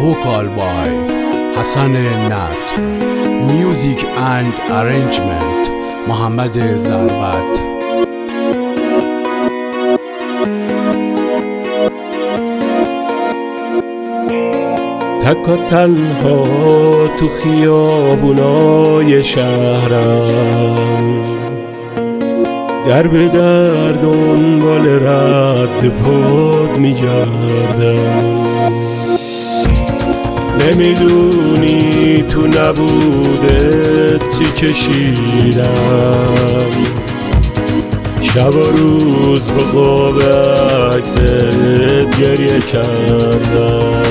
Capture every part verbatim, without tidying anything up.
vocal by Hassan Nasr, music and arrangement محمد ضربت. تک و تنها تو خیابونای شهرم، در به در دنبال رد پاد میگردم. نمیدونی تو نبودت چی کشیدم، شب و روز با قاب عکست گریه کردم.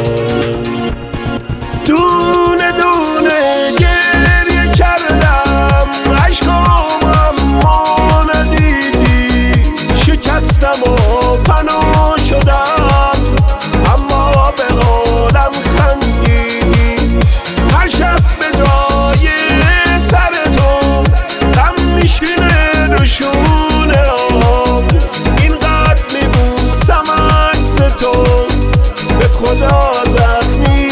دونه دونه گریه کردم، عشقام اما ندیدی. شکستم و فنا شدم، اما به قولم خندیدی. هر شب به جای سر تو غم میشینه رو شونه هم. اینقدر میبوسم عکس تو، به خدا زخمی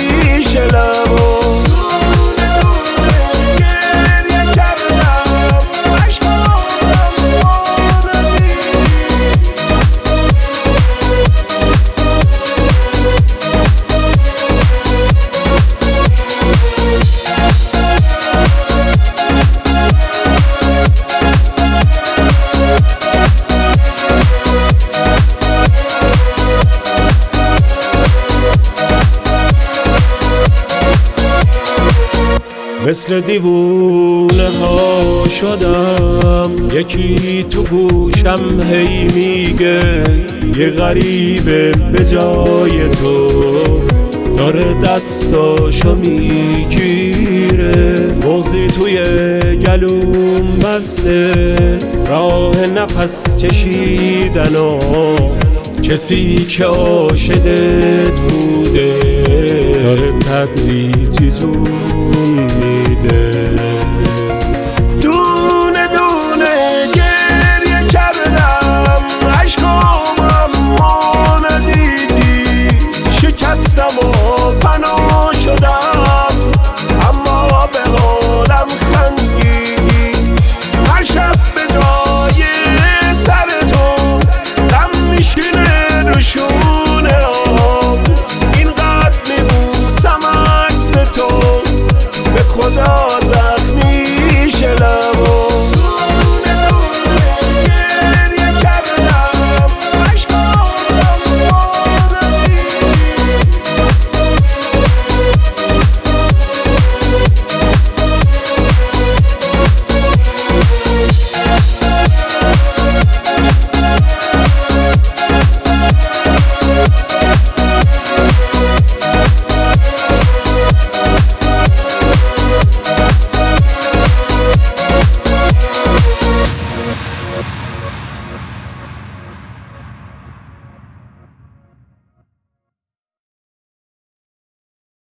مثل دیوونه ها شدم. یکی تو گوشم هی میگه یه غریبه به جای تو داره دستاشو میگیره. مغزی توی گلوم بسته، راه نفس کشیدن و کسی که عاشقت بوده داره تدریجی جون میده.